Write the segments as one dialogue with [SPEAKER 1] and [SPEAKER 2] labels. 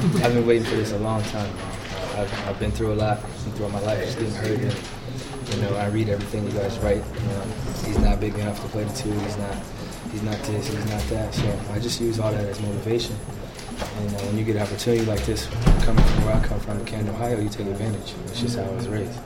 [SPEAKER 1] I've been waiting for this a long time. I've been through a lot, throughout my life, just getting hurt. And, I read everything you guys write. He's not big enough to play the two. He's not this. He's not that. So I just use all that as motivation. And when you get an opportunity like this, coming from where I come from, Canton, Ohio, you take advantage. It's just how I was raised.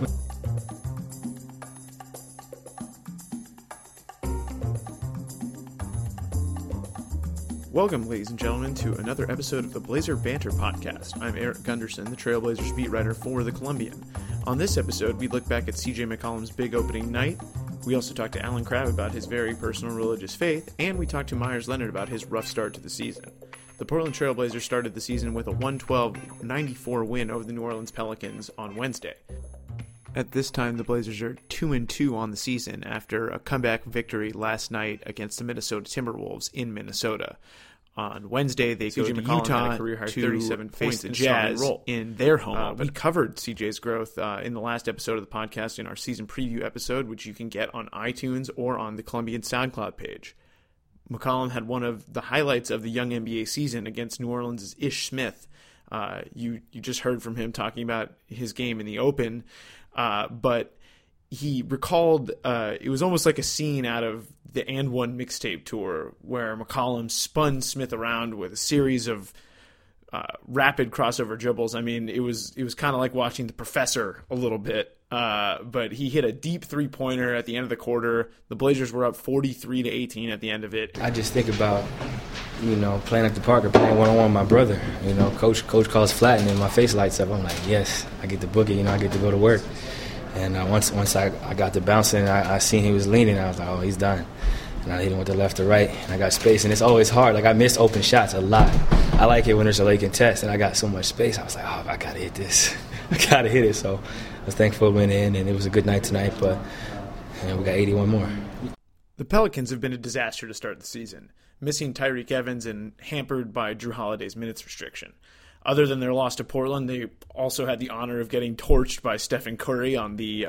[SPEAKER 2] Welcome, ladies and gentlemen, to another episode of the Blazer Banter Podcast. I'm Eric Gunderson, the Trailblazers beat writer for The Columbian. On this episode, we look back at C.J. McCollum's big opening night. We also talked to Allen Crabbe about his very personal religious faith, and we talked to Meyers Leonard about his rough start to the season. The Portland Trailblazers started the season with a 112-94 win over the New Orleans Pelicans on Wednesday. At this time, the Blazers are 2-2 on the season after a comeback victory last night against the Minnesota Timberwolves in Minnesota. On Wednesday, they go to Utah to face the Jazz in their home. We covered CJ's growth in the last episode of the podcast in our season preview episode, which you can get on iTunes or on the Columbian SoundCloud page. McCollum had one of the highlights of the young NBA season against New Orleans' Ish Smith. You just heard from him talking about his game in the Open, but he recalled it was almost like a scene out of the And One mixtape tour where McCollum spun Smith around with a series of rapid crossover dribbles. I mean, it was kind of like watching The Professor a little bit, but he hit a deep three-pointer at the end of the quarter. The Blazers were up 43-18 at the end of it.
[SPEAKER 1] I just think about, playing at the park or playing one-on-one with my brother. Coach calls flat, and then my face lights up. I'm like, yes, I get the boogie, I get to go to work. And once I got to bouncing, I seen he was leaning. I was like, oh, he's done. And I hit him with the left or right, and I got space. And it's always hard. Like, I miss open shots a lot. I like it when there's a late contest, and I got so much space. I was like, oh, I got to hit this. I got to hit it. So I was thankful it went in, and it was a good night tonight. But we got 81 more.
[SPEAKER 2] The Pelicans have been a disaster to start the season, missing Tyreke Evans and hampered by Jrue Holiday's minutes restriction. Other than their loss to Portland, they also had the honor of getting torched by Stephen Curry on the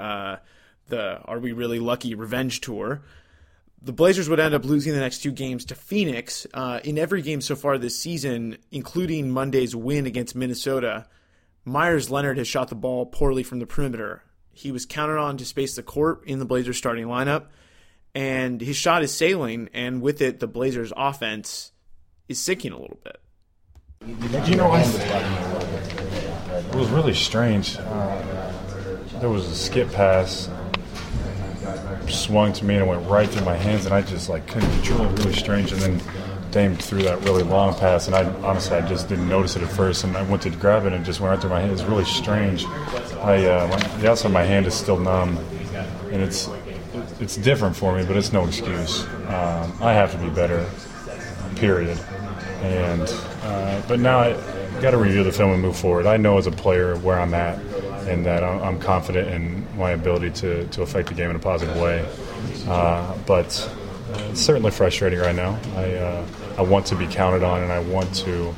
[SPEAKER 2] Are We Really Lucky Revenge Tour. The Blazers would end up losing the next two games to Phoenix. In every game so far this season, including Monday's win against Minnesota, Meyers Leonard has shot the ball poorly from the perimeter. He was counted on to space the court in the Blazers starting lineup, and his shot is sailing, and with it, the Blazers offense is sinking a little bit.
[SPEAKER 3] It was really strange. There was a skip pass, swung to me and it went right through my hands, and I just couldn't control it. Really strange. And then Dame threw that really long pass, and I just didn't notice it at first, and I went to grab it and it just went right through my hand. It was really strange. The outside of my hand is still numb, and it's different for me, but it's no excuse. I have to be better, period. But now I got to review the film and move forward. I know as a player where I'm at, and that I'm confident in my ability to affect the game in a positive way. But it's certainly frustrating right now. I want to be counted on, and I want to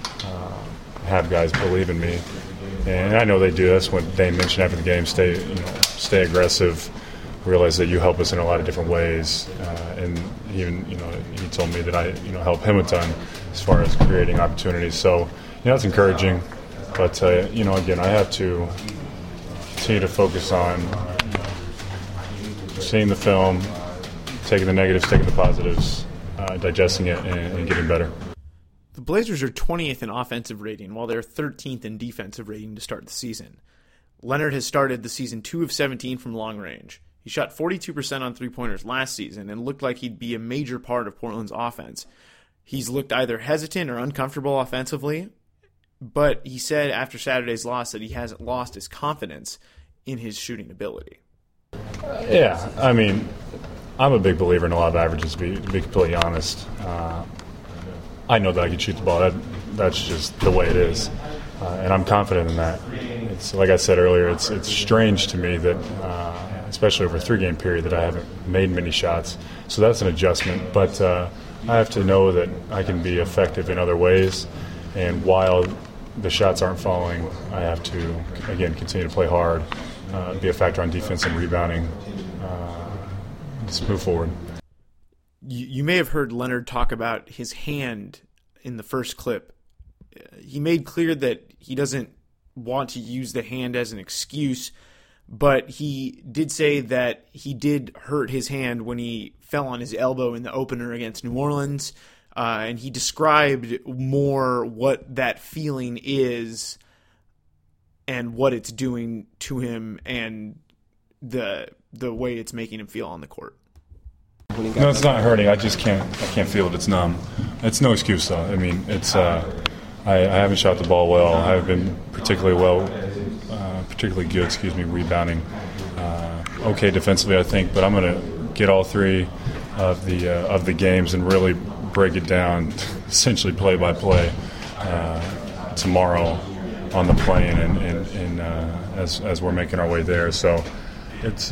[SPEAKER 3] have guys believe in me. And I know they do. That's what they mentioned after the game: stay aggressive. Realize that you help us in a lot of different ways, and even he told me that I help him a ton as far as creating opportunities. So it's encouraging, but again, I have to continue to focus on seeing the film, taking the negatives, taking the positives, digesting it, and getting better.
[SPEAKER 2] The Blazers are 20th in offensive rating, while they're 13th in defensive rating to start the season. Leonard has started the season 2 of 17 from long range. He shot 42% on three-pointers last season and looked like he'd be a major part of Portland's offense. He's looked either hesitant or uncomfortable offensively, but he said after Saturday's loss that he hasn't lost his confidence in his shooting ability.
[SPEAKER 3] Yeah, I mean, I'm a big believer in a lot of averages, to be completely honest. I know that I can shoot the ball. That's just the way it is, and I'm confident in that. It's like I said earlier, it's strange to me that especially over a 3-game period, that I haven't made many shots. So that's an adjustment. But I have to know that I can be effective in other ways. And while the shots aren't falling, I have to, again, continue to play hard, be a factor on defense and rebounding, just move forward.
[SPEAKER 2] You may have heard Leonard talk about his hand in the first clip he made clear that he doesn't want to use the hand as an excuse, but he did say that he did hurt his hand when he fell on his elbow in the opener against New Orleans, and he described more what that feeling is and what it's doing to him and the way it's making him feel on the court.
[SPEAKER 3] No, it's not hurting. I can't feel it. It's numb. It's no excuse, though. I mean, it's I haven't shot the ball well. I haven't been particularly good, rebounding. Okay defensively, I think, but I'm going to get all three of the games and really break it down, essentially play by play, tomorrow on the plane and as we're making our way there. So it's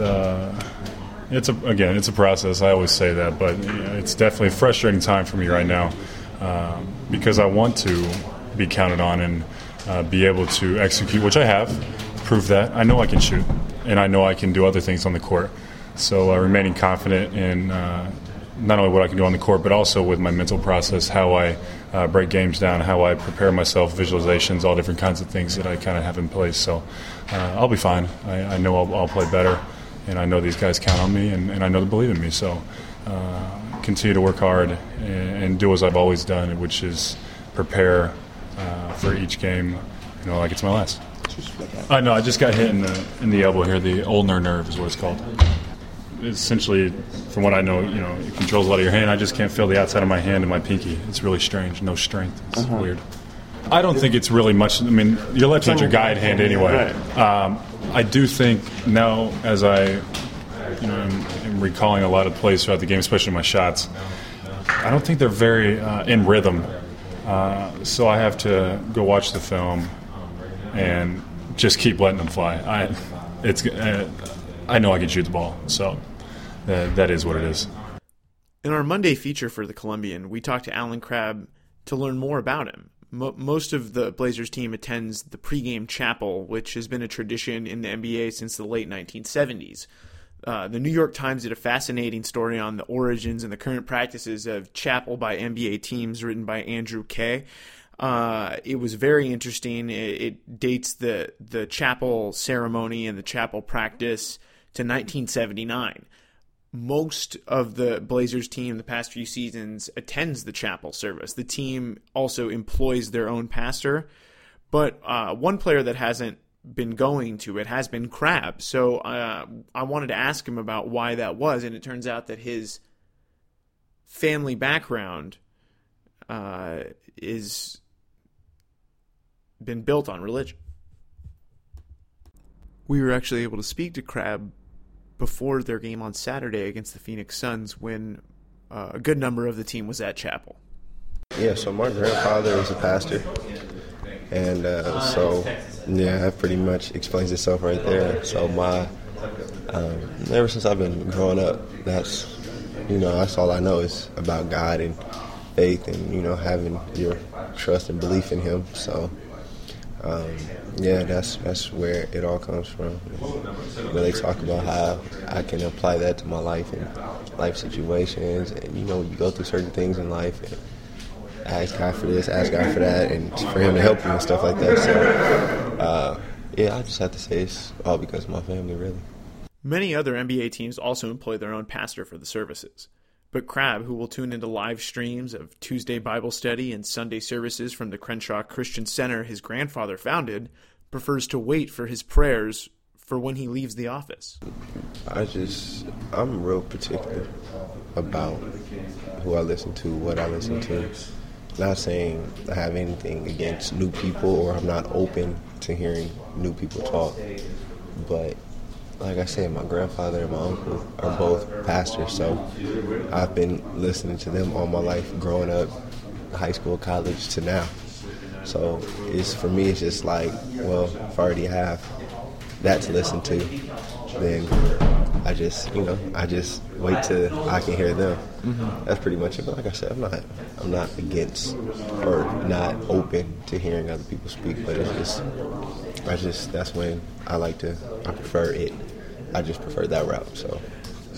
[SPEAKER 3] a process. I always say that, but it's definitely a frustrating time for me right now because I want to be counted on and be able to execute, which I have, prove that. I know I can shoot, and I know I can do other things on the court. So remaining confident in not only what I can do on the court, but also with my mental process, how I break games down, how I prepare myself, visualizations, all different kinds of things that I kind of have in place. So I'll be fine. I know I'll play better, and I know these guys count on me, and I know they believe in me. So continue to work hard and do as I've always done, which is prepare for each game, like it's my last. No, I just got hit in the elbow here. The ulnar nerve is what it's called. Essentially, from what I know, it controls a lot of your hand. I just can't feel the outside of my hand and my pinky. It's really strange. No strength. It's weird. I don't think it's really much. I mean, your left hand's your guide hand anyway. I do think now, as I am recalling a lot of plays throughout the game, especially my shots, I don't think they're very in rhythm. So I have to go watch the film and just keep letting them fly. I know I can shoot the ball, so that is what it is.
[SPEAKER 2] In our Monday feature for the Columbian, we talked to Allen Crabbe to learn more about him. Most of the Blazers team attends the pregame chapel, which has been a tradition in the NBA since the late 1970s. The New York Times did a fascinating story on the origins and the current practices of chapel by NBA teams, written by Andrew Kay. It was very interesting. It dates the chapel ceremony and the chapel practice to 1979. Most of the Blazers team the past few seasons attends the chapel service. The team also employs their own pastor, but one player that hasn't been going to it has been Crabbe. So I wanted to ask him about why that was, and it turns out that his family background is been built on religion. We were actually able to speak to Crabbe before their game on Saturday against the Phoenix Suns when a good number of the team was at chapel.
[SPEAKER 4] Yeah, so my grandfather was a pastor, and that pretty much explains itself right there. So ever since I've been growing up, that's all I know is about God and faith and, having your trust and belief in Him. So, that's where it all comes from. When they talk about how I can apply that to my life and life situations, and, you go through certain things in life and ask God for this, ask God for that, and for Him to help you and stuff like that. So, I just have to say it's all because of my family, really.
[SPEAKER 2] Many other NBA teams also employ their own pastor for the services. But Crabbe, who will tune into live streams of Tuesday Bible study and Sunday services from the Crenshaw Christian Center his grandfather founded, prefers to wait for his prayers for when he leaves the office.
[SPEAKER 4] I'm real particular about who I listen to, what I listen to. Not saying I have anything against new people or I'm not open to hearing new people talk, but like I said, my grandfather and my uncle are both pastors, so I've been listening to them all my life, growing up, high school, college, to now. So for me, it's just like, well, if I already have that to listen to, then I just wait till I can hear them. Mm-hmm. That's pretty much it. But like I said, I'm not against or not open to hearing other people speak, but that's when I prefer it. I just prefer that route. So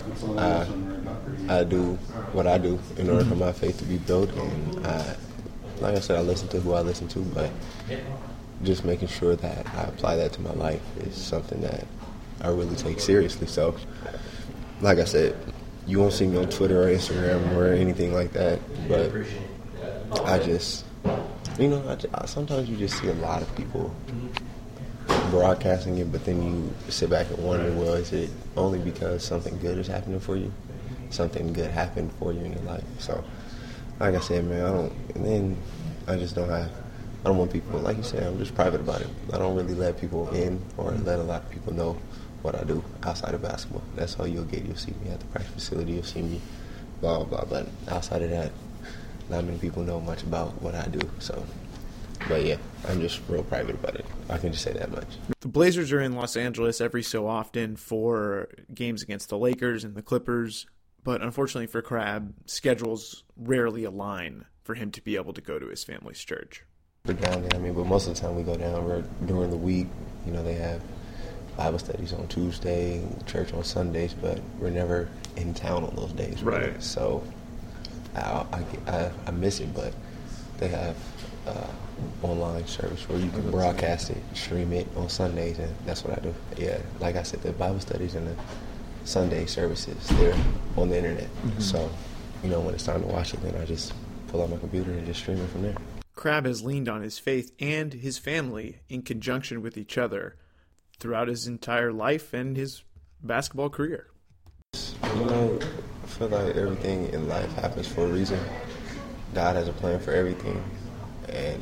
[SPEAKER 4] I do what I do in order for my faith to be built, and like I said, I listen to who I listen to, but just making sure that I apply that to my life is something that I really take seriously. So, like I said, you won't see me on Twitter or Instagram or anything like that, but I just, sometimes you just see a lot of people broadcasting it, but then you sit back and wonder, well, is it only because something good is happening for you? Something good happened for you in your life. So, like I said, man, I don't want people, like you said, I'm just private about it. I don't really let people in or let a lot of people know what I do outside of basketball. That's all you'll get. You'll see me at the practice facility. You'll see me blah, blah, blah. But outside of that, not many people know much about what I do. So, but yeah, I'm just real private about it. I can just say that much.
[SPEAKER 2] The Blazers are in Los Angeles every so often for games against the Lakers and the Clippers. But unfortunately for Crabbe, schedules rarely align for him to be able to go to his family's church.
[SPEAKER 4] We're down there, but most of the time we go down during the week. They have Bible studies on Tuesday, church on Sundays, but we're never in town on those days. Really. Right. So I miss it, but they have online service where you can broadcast it, stream it on Sundays, and that's what I do. Yeah, like I said, the Bible studies and the Sunday services, they're on the internet. Mm-hmm. So, when it's time to watch it, then I just pull out my computer and just stream it from there.
[SPEAKER 2] Crabbe has leaned on his faith and his family in conjunction with each other throughout his entire life and his basketball career.
[SPEAKER 4] I feel like everything in life happens for a reason. God has a plan for everything. And,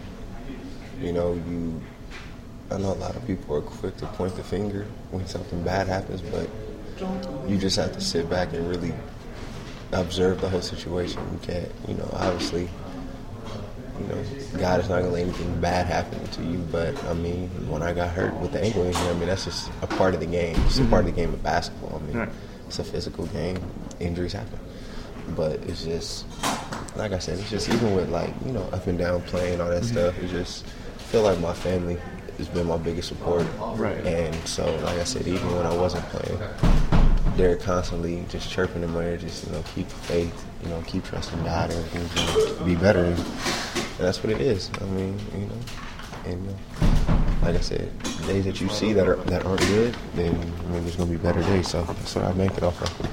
[SPEAKER 4] I know a lot of people are quick to point the finger when something bad happens, but you just have to sit back and really observe the whole situation. You can't, obviously, God is not going to let anything bad happen to you. But, when I got hurt with the ankle injury, that's just a part of the game. It's a part of the game of basketball. It's a physical game. Injuries happen. But it's just, like I said, it's just even with, up and down playing, all that stuff, it's just, I feel like my family has been my biggest support. Right. And so, like I said, even when I wasn't playing, they're constantly just chirping in my ear, just, keep faith, keep trusting God, everything's going to be better. And that's what it is. And like I said, days that you see that aren't good, then there's going to be better days. So that's what I make it off of.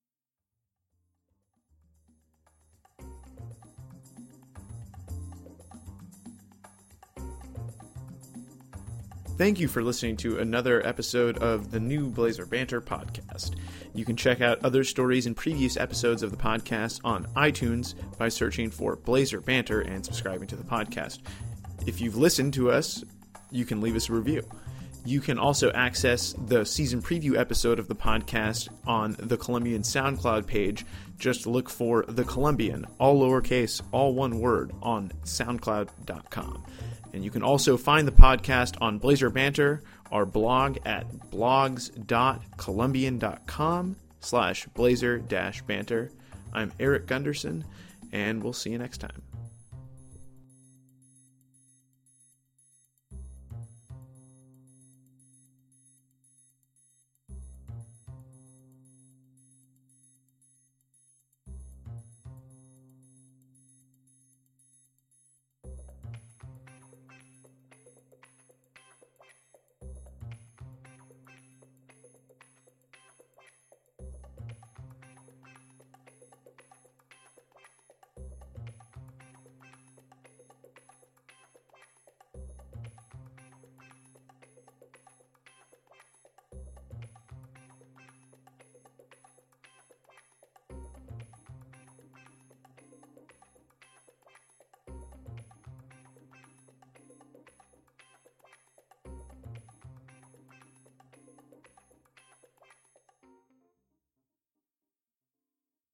[SPEAKER 2] Thank you for listening to another episode of the new Blazer Banter podcast. You can check out other stories and previous episodes of the podcast on iTunes by searching for Blazer Banter and subscribing to the podcast. If you've listened to us, you can leave us a review. You can also access the season preview episode of the podcast on the Columbian SoundCloud page. Just look for The Columbian, all lowercase, all one word, on SoundCloud.com. And you can also find the podcast on Blazer Banter, our blog at blogs.columbian.com/blazer-banter. I'm Eric Gunderson, and we'll see you next time.